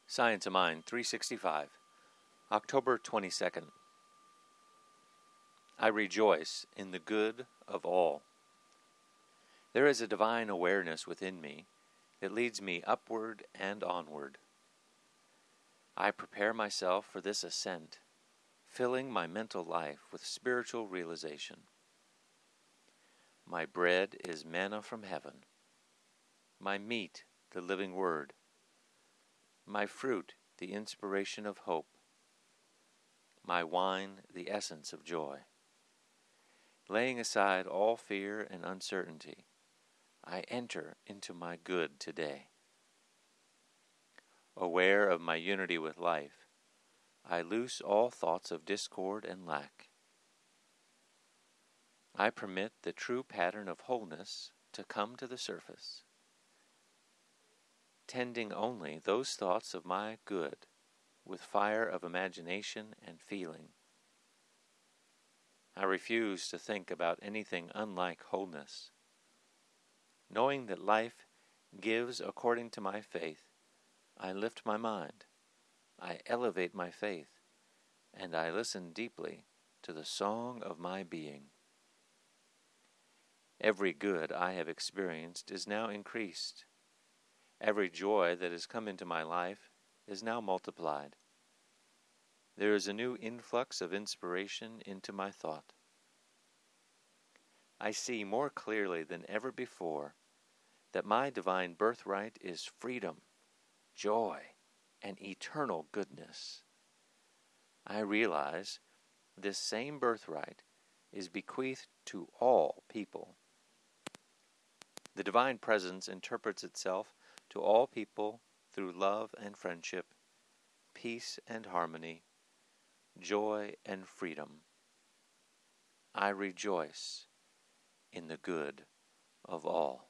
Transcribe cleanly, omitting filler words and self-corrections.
Science of Mind 365, October 22nd. I rejoice in the good of all. There is a divine awareness within me that leads me upward and onward. I prepare myself for this ascent, filling my mental life with spiritual realization. My bread is manna from heaven, my meat the living word, my fruit the inspiration of hope, my wine the essence of joy. Laying aside all fear and uncertainty, I enter into my good today. Aware of my unity with life, I loose all thoughts of discord and lack. I permit the true pattern of wholeness to come to the surface, tending only those thoughts of my good with fire of imagination and feeling. I refuse to think about anything unlike wholeness. Knowing that life gives according to my faith, I lift my mind, I elevate my faith, and I listen deeply to the song of my being. Every good I have experienced is now increased. Every joy that has come into my life is now multiplied. There is a new influx of inspiration into my thought. I see more clearly than ever before that my divine birthright is freedom, joy, and eternal goodness. I realize this same birthright is bequeathed to all people. The divine presence interprets itself to all people through love and friendship, peace and harmony, joy and freedom. I rejoice in the good of all.